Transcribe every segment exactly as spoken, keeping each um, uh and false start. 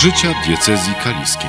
życia diecezji kaliskiej.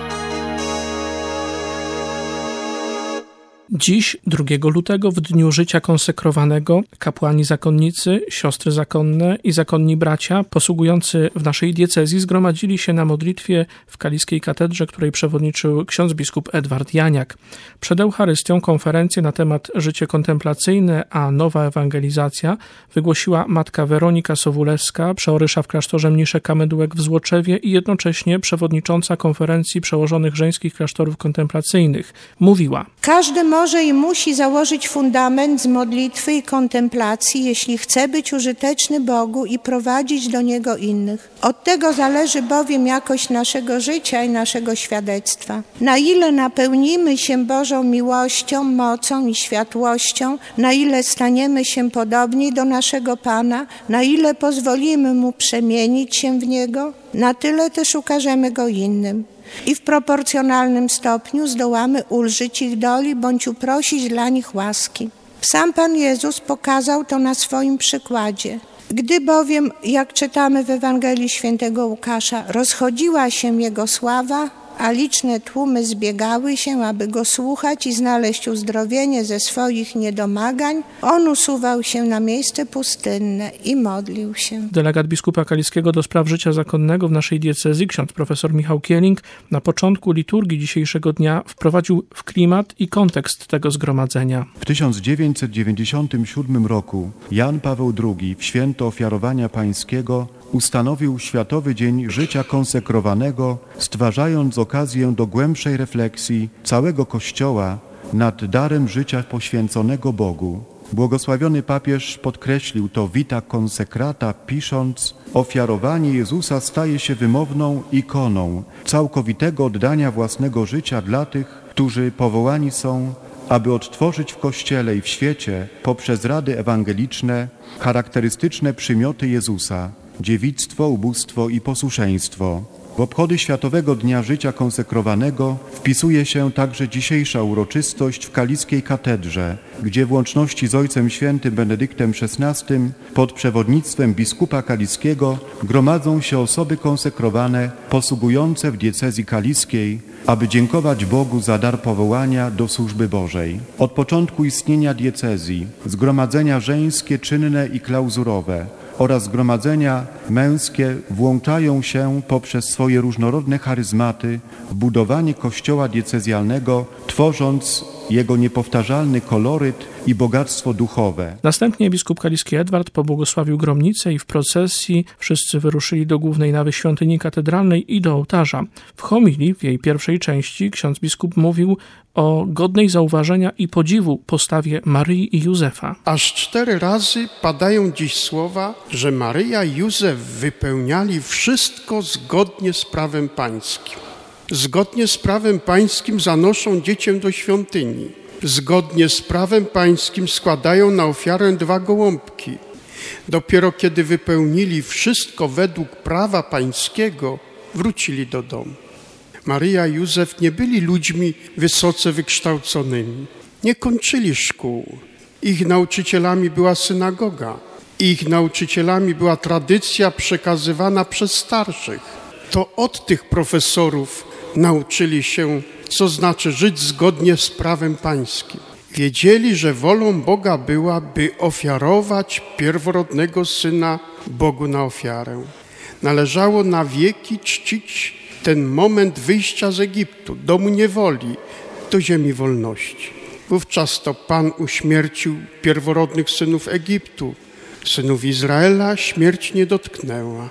Dziś, drugiego lutego, w dniu życia konsekrowanego, kapłani zakonnicy, siostry zakonne i zakonni bracia posługujący w naszej diecezji zgromadzili się na modlitwie w Kaliskiej Katedrze, której przewodniczył ksiądz biskup Edward Janiak. Przed Eucharystią konferencję na temat życie kontemplacyjne, a nowa ewangelizacja wygłosiła matka Weronika Sowulewska, przeorysza w klasztorze mniszek Kamedułek w Złoczewie i jednocześnie przewodnicząca konferencji przełożonych żeńskich klasztorów kontemplacyjnych. Mówiła: Każdy może i musi założyć fundament z modlitwy i kontemplacji, jeśli chce być użyteczny Bogu i prowadzić do Niego innych. Od tego zależy bowiem jakość naszego życia i naszego świadectwa. Na ile napełnimy się Bożą miłością, mocą i światłością, na ile staniemy się podobni do naszego Pana, na ile pozwolimy Mu przemienić się w Niego, na tyle też ukażemy Go innym. I w proporcjonalnym stopniu zdołamy ulżyć ich doli bądź uprosić dla nich łaski. Sam Pan Jezus pokazał to na swoim przykładzie. Gdy bowiem, jak czytamy w Ewangelii Świętego Łukasza, rozchodziła się Jego sława, a liczne tłumy zbiegały się, aby Go słuchać i znaleźć uzdrowienie ze swoich niedomagań, On usuwał się na miejsce pustynne i modlił się. Delegat biskupa kaliskiego do spraw życia zakonnego w naszej diecezji, ksiądz profesor Michał Kieling, na początku liturgii dzisiejszego dnia wprowadził w klimat i kontekst tego zgromadzenia. W tysiąc dziewięćset dziewięćdziesiątym siódmym roku Jan Paweł drugi w święto Ofiarowania Pańskiego ustanowił Światowy Dzień Życia Konsekrowanego, stwarzając okazję do głębszej refleksji całego Kościoła nad darem życia poświęconego Bogu. Błogosławiony papież podkreślił to vita consecrata, pisząc: ofiarowanie Jezusa staje się wymowną ikoną całkowitego oddania własnego życia dla tych, którzy powołani są, aby odtworzyć w Kościele i w świecie poprzez rady ewangeliczne charakterystyczne przymioty Jezusa: dziewictwo, ubóstwo i posłuszeństwo. W obchody Światowego Dnia Życia Konsekrowanego wpisuje się także dzisiejsza uroczystość w Kaliskiej Katedrze, gdzie w łączności z Ojcem Świętym Benedyktem szesnastym pod przewodnictwem biskupa kaliskiego gromadzą się osoby konsekrowane posługujące w diecezji kaliskiej, aby dziękować Bogu za dar powołania do służby Bożej. Od początku istnienia diecezji zgromadzenia żeńskie, czynne i klauzurowe oraz zgromadzenia męskie włączają się poprzez swoje różnorodne charyzmaty w budowanie kościoła diecezjalnego, tworząc jego niepowtarzalny koloryt i bogactwo duchowe. Następnie biskup kaliski Edward pobłogosławił gromnicę i w procesji wszyscy wyruszyli do głównej nawy świątyni katedralnej i do ołtarza. W homilii w jej pierwszej części ksiądz biskup mówił o godnej zauważenia i podziwu postawie Maryi i Józefa. Aż cztery razy padają dziś słowa, że Maryja i Józef wypełniali wszystko zgodnie z prawem pańskim. Zgodnie z prawem pańskim zanoszą dziecię do świątyni. Zgodnie z prawem pańskim składają na ofiarę dwa gołąbki. Dopiero kiedy wypełnili wszystko według prawa pańskiego, wrócili do domu. Maryja i Józef nie byli ludźmi wysoce wykształconymi. Nie kończyli szkół. Ich nauczycielami była synagoga. Ich nauczycielami była tradycja przekazywana przez starszych. To od tych profesorów nauczyli się, co znaczy żyć zgodnie z prawem pańskim. Wiedzieli, że wolą Boga była, by ofiarować pierworodnego syna Bogu na ofiarę. Należało na wieki czcić ten moment wyjścia z Egiptu, domu niewoli, do ziemi wolności. Wówczas to Pan uśmiercił pierworodnych synów Egiptu. Synów Izraela śmierć nie dotknęła.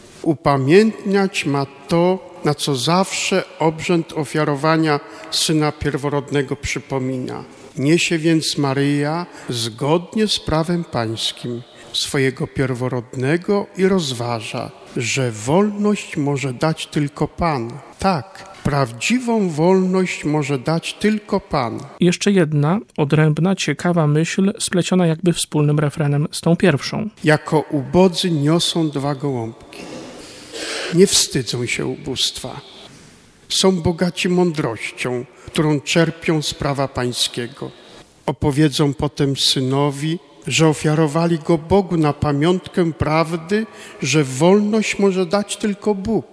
Upamiętniać ma to, na co zawsze obrzęd ofiarowania syna pierworodnego przypomina. Niesie więc Maryja zgodnie z prawem pańskim swojego pierworodnego i rozważa, że wolność może dać tylko Pan. Tak, prawdziwą wolność może dać tylko Pan. Jeszcze jedna odrębna, ciekawa myśl, spleciona jakby wspólnym refrenem z tą pierwszą. Jako ubodzy niosą dwa gołąbki. Nie wstydzą się ubóstwa. Są bogaci mądrością, którą czerpią z prawa pańskiego. Opowiedzą potem synowi, że ofiarowali go Bogu na pamiątkę prawdy, że wolność może dać tylko Bóg.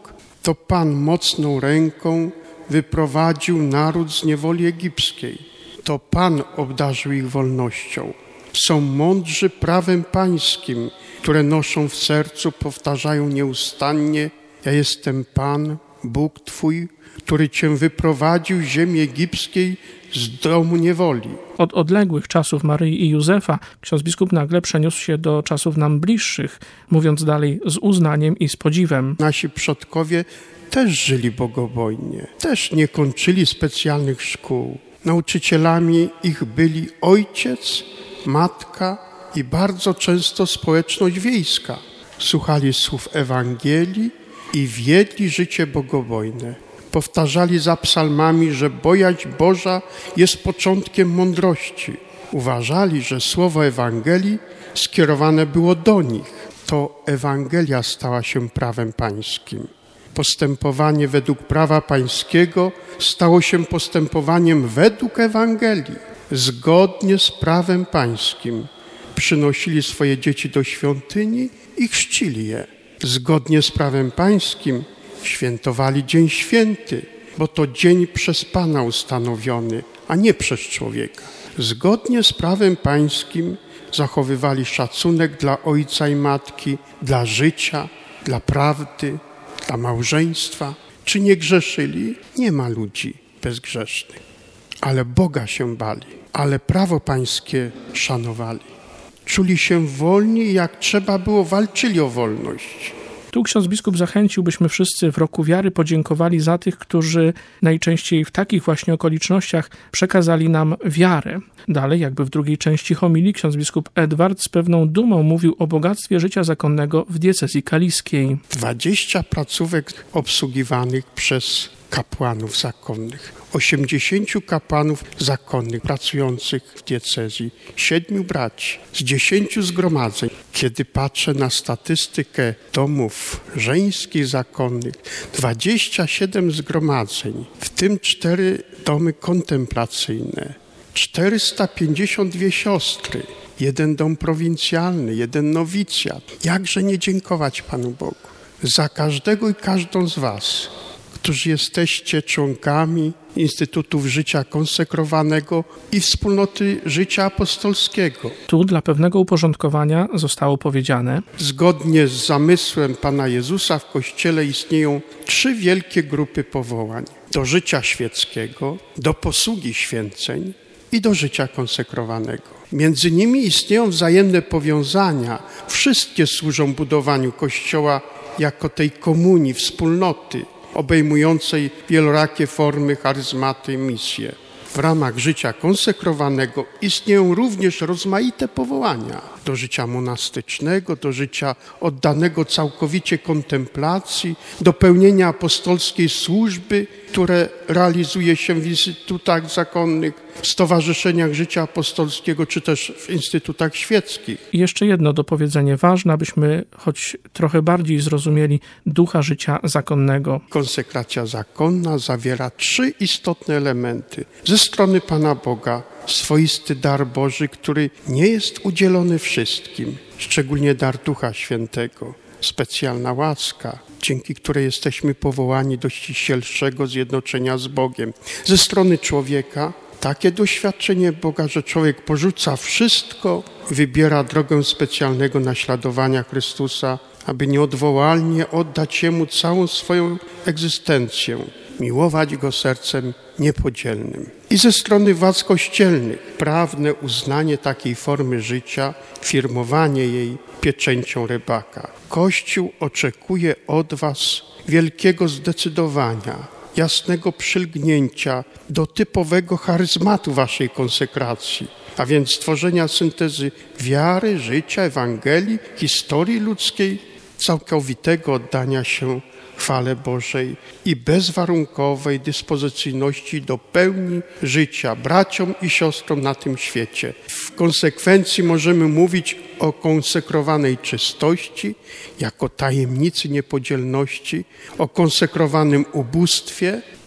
To Pan mocną ręką wyprowadził naród z niewoli egipskiej. To Pan obdarzył ich wolnością. Są mądrzy prawem pańskim, które noszą w sercu, powtarzają nieustannie: ja jestem Pan, Bóg Twój, który Cię wyprowadził z ziemi egipskiej, z domu niewoli. Od odległych czasów Maryi i Józefa ksiądz biskup nagle przeniósł się do czasów nam bliższych, mówiąc dalej z uznaniem i z podziwem. Nasi przodkowie też żyli bogobojnie, też nie kończyli specjalnych szkół. Nauczycielami ich byli ojciec, matka i bardzo często społeczność wiejska. Słuchali słów Ewangelii i wiedli życie bogobojne. Powtarzali za psalmami, że bojaźń Boża jest początkiem mądrości. Uważali, że słowo Ewangelii skierowane było do nich. To Ewangelia stała się prawem pańskim. Postępowanie według prawa pańskiego stało się postępowaniem według Ewangelii. Zgodnie z prawem pańskim przynosili swoje dzieci do świątyni i chrzcili je. Zgodnie z prawem pańskim świętowali Dzień Święty, bo to dzień przez Pana ustanowiony, a nie przez człowieka. Zgodnie z prawem pańskim zachowywali szacunek dla ojca i matki, dla życia, dla prawdy, dla małżeństwa. Czy nie grzeszyli? Nie ma ludzi bezgrzesznych. Ale Boga się bali, ale prawo pańskie szanowali. Czuli się wolni i jak trzeba było, walczyli o wolność. Tu ksiądz biskup zachęcił, byśmy wszyscy w roku wiary podziękowali za tych, którzy najczęściej w takich właśnie okolicznościach przekazali nam wiarę. Dalej, jakby w drugiej części homilii, ksiądz biskup Edward z pewną dumą mówił o bogactwie życia zakonnego w diecezji kaliskiej. Dwadzieścia placówek obsługiwanych przez kapłanów zakonnych, osiemdziesięciu kapłanów zakonnych pracujących w diecezji, siedmiu braci, z dziesięciu zgromadzeń. Kiedy patrzę na statystykę domów żeńskich zakonnych, dwadzieścia siedem zgromadzeń, w tym cztery domy kontemplacyjne, czterysta pięćdziesiąt dwie siostry, jeden dom prowincjalny, jeden nowicjat. Jakże nie dziękować Panu Bogu za każdego i każdą z was, którzy jesteście członkami Instytutów Życia Konsekrowanego i Wspólnoty Życia Apostolskiego. Tu dla pewnego uporządkowania zostało powiedziane: zgodnie z zamysłem Pana Jezusa w Kościele istnieją trzy wielkie grupy powołań. Do życia świeckiego, do posługi święceń i do życia konsekrowanego. Między nimi istnieją wzajemne powiązania. Wszystkie służą budowaniu Kościoła jako tej komunii, wspólnoty, obejmującej wielorakie formy, charyzmaty, misje. W ramach życia konsekrowanego istnieją również rozmaite powołania do życia monastycznego, do życia oddanego całkowicie kontemplacji, do pełnienia apostolskiej służby, które realizuje się w instytutach zakonnych, w stowarzyszeniach życia apostolskiego, czy też w instytutach świeckich. I jeszcze jedno dopowiedzenie ważne, abyśmy choć trochę bardziej zrozumieli ducha życia zakonnego. Konsekracja zakonna zawiera trzy istotne elementy. Ze strony Pana Boga swoisty dar Boży, który nie jest udzielony wszystkim, szczególnie dar Ducha Świętego, specjalna łaska, dzięki której jesteśmy powołani do ściślejszego zjednoczenia z Bogiem. Ze strony człowieka takie doświadczenie Boga, że człowiek porzuca wszystko, wybiera drogę specjalnego naśladowania Chrystusa, aby nieodwołalnie oddać Jemu całą swoją egzystencję, miłować Go sercem niepodzielnym. I ze strony władz kościelnych prawne uznanie takiej formy życia, firmowanie jej pieczęcią rybaka. Kościół oczekuje od was wielkiego zdecydowania, jasnego przylgnięcia do typowego charyzmatu waszej konsekracji, a więc stworzenia syntezy wiary, życia, Ewangelii, historii ludzkiej, całkowitego oddania się chwale Bożej i bezwarunkowej dyspozycyjności do pełni życia braciom i siostrom na tym świecie. W konsekwencji możemy mówić o konsekrowanej czystości jako tajemnicy niepodzielności, o konsekrowanym ubóstwie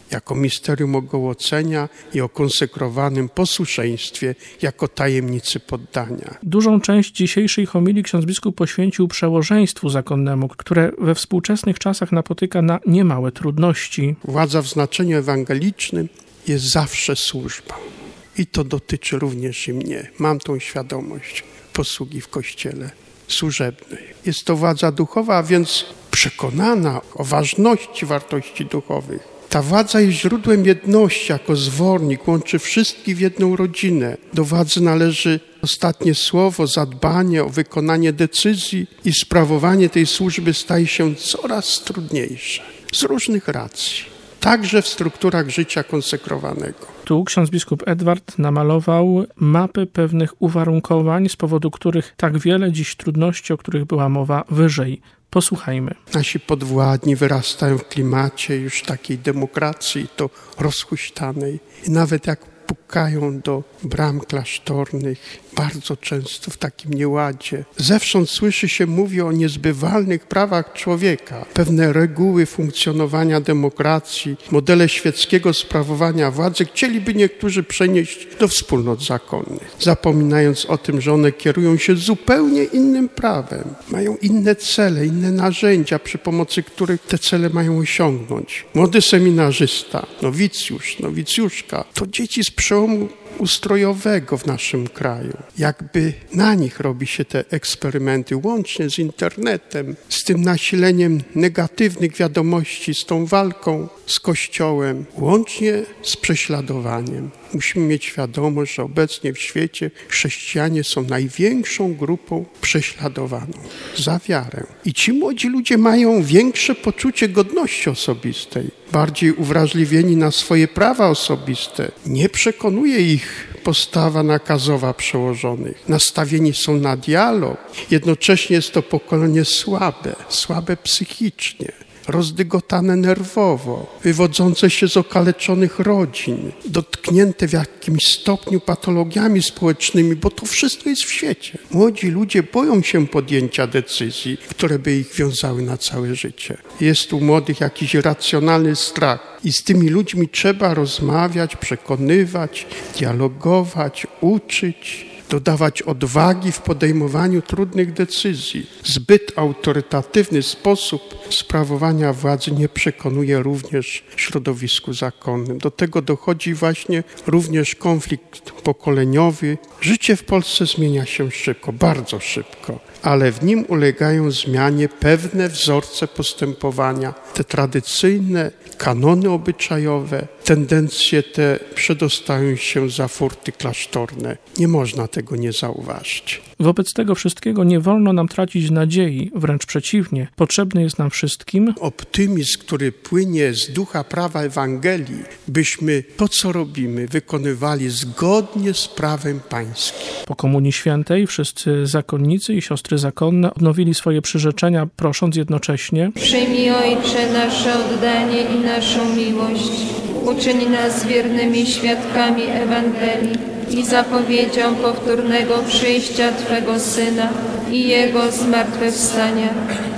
jako misterium ogołocenia i o konsekrowanym posłuszeństwie jako tajemnicy poddania. Dużą część dzisiejszej homilii ksiądz biskup poświęcił przełożeństwu zakonnemu, które we współczesnych czasach napotyka na niemałe trudności. Władza w znaczeniu ewangelicznym jest zawsze służbą. I to dotyczy również i mnie. Mam tą świadomość posługi w Kościele służebnej. Jest to władza duchowa, a więc przekonana o ważności wartości duchowych. Ta władza jest źródłem jedności, jako zwornik, łączy wszystkich w jedną rodzinę. Do władzy należy ostatnie słowo, zadbanie o wykonanie decyzji i sprawowanie tej służby staje się coraz trudniejsze. Z różnych racji. Także w strukturach życia konsekrowanego. Tu ksiądz biskup Edward namalował mapy pewnych uwarunkowań, z powodu których tak wiele dziś trudności, o których była mowa wyżej. Posłuchajmy. Nasi podwładni wyrastają w klimacie już takiej demokracji, to rozhuśtanej. I nawet jak pukają do bram klasztornych, bardzo często w takim nieładzie. Zewsząd słyszy się, mówi o niezbywalnych prawach człowieka. Pewne reguły funkcjonowania demokracji, modele świeckiego sprawowania władzy chcieliby niektórzy przenieść do wspólnot zakonnych, zapominając o tym, że one kierują się zupełnie innym prawem. Mają inne cele, inne narzędzia, przy pomocy których te cele mają osiągnąć. Młody seminarzysta, nowicjusz, nowicjuszka, to dzieci z przełomu ustrojowego w naszym kraju. Jakby na nich robi się te eksperymenty, łącznie z internetem, z tym nasileniem negatywnych wiadomości, z tą walką z Kościołem, łącznie z prześladowaniem. Musimy mieć świadomość, że obecnie w świecie chrześcijanie są największą grupą prześladowaną za wiarę. I ci młodzi ludzie mają większe poczucie godności osobistej, bardziej uwrażliwieni na swoje prawa osobiste. Nie przekonuje ich postawa nakazowa przełożonych. Nastawieni są na dialog. Jednocześnie jest to pokolenie słabe, słabe psychicznie, rozdygotane nerwowo, wywodzące się z okaleczonych rodzin, dotknięte w jakimś stopniu patologiami społecznymi, bo to wszystko jest w świecie. Młodzi ludzie boją się podjęcia decyzji, które by ich wiązały na całe życie. Jest u młodych jakiś racjonalny strach i z tymi ludźmi trzeba rozmawiać, przekonywać, dialogować, uczyć, dodawać odwagi w podejmowaniu trudnych decyzji. Zbyt autorytatywny sposób sprawowania władzy nie przekonuje również środowisku zakonnym. Do tego dochodzi właśnie również konflikt pokoleniowy. Życie w Polsce zmienia się szybko, bardzo szybko, ale w nim ulegają zmianie pewne wzorce postępowania, te tradycyjne kanony obyczajowe, tendencje te przedostają się za furty klasztorne. Nie można tego nie zauważyć. Wobec tego wszystkiego nie wolno nam tracić nadziei, wręcz przeciwnie. Potrzebny jest nam wszystkim optymizm, który płynie z ducha prawa Ewangelii, byśmy to, co robimy, wykonywali zgodnie z prawem pańskim. Po Komunii Świętej wszyscy zakonnicy i siostry zakonne odnowili swoje przyrzeczenia, prosząc jednocześnie: Przyjmij, Ojcze, nasze oddanie i naszą miłość. Uczyń nas wiernymi świadkami Ewangelii i zapowiedzią powtórnego przyjścia Twego Syna i Jego zmartwychwstania.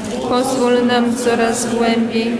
Pozwól nam coraz głębiej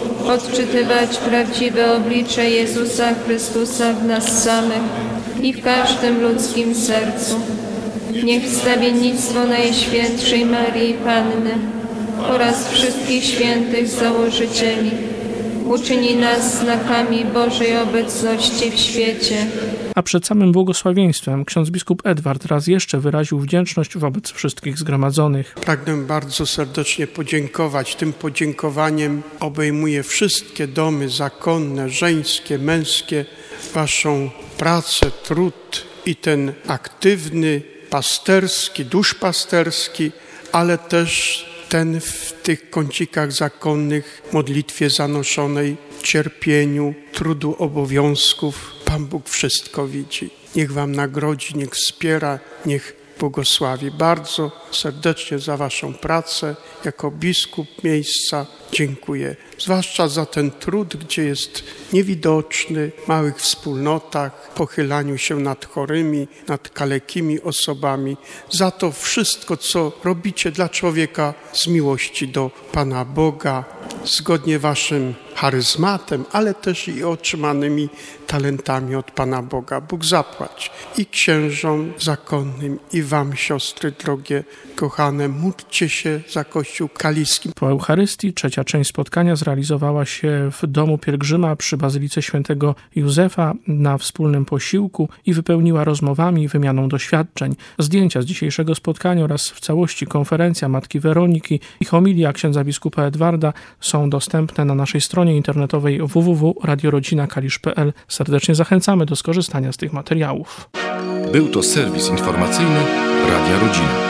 odczytywać prawdziwe oblicze Jezusa Chrystusa w nas samych i w każdym ludzkim sercu. Niech wstawiennictwo Najświętszej Maryi Panny oraz wszystkich świętych założycieli uczyni nas znakami Bożej obecności w świecie. A przed samym błogosławieństwem ksiądz biskup Edward raz jeszcze wyraził wdzięczność wobec wszystkich zgromadzonych. Pragnę bardzo serdecznie podziękować. Tym podziękowaniem obejmuję wszystkie domy zakonne, żeńskie, męskie, waszą pracę, trud i ten aktywny, pasterski, duszpasterski, ale też ten w tych kącikach zakonnych, modlitwie zanoszonej, cierpieniu, trudu obowiązków. Pan Bóg wszystko widzi. Niech wam nagrodzi, niech wspiera, niech błogosławi. Bardzo serdecznie za waszą pracę. Jako biskup miejsca dziękuję. Zwłaszcza za ten trud, gdzie jest niewidoczny, w małych wspólnotach, pochylaniu się nad chorymi, nad kalekimi osobami. Za to wszystko, co robicie dla człowieka z miłości do Pana Boga, zgodnie waszym charyzmatem, ale też i otrzymanymi talentami od Pana Boga. Bóg zapłać i księżom zakonnym, i wam, siostry drogie, kochane, módlcie się za Kościół kaliski. Po Eucharystii trzecia część spotkania zrealizowała się w domu pielgrzyma przy Bazylice Świętego Józefa na wspólnym posiłku i wypełniła rozmowami i wymianą doświadczeń. Zdjęcia z dzisiejszego spotkania oraz w całości konferencja Matki Weroniki i homilia księdza biskupa Edwarda są dostępne na naszej stronie internetowej w w w kropka radio rodzina kalisz kropka p l. Serdecznie zachęcamy do skorzystania z tych materiałów. Był to serwis informacyjny Radia Rodzina.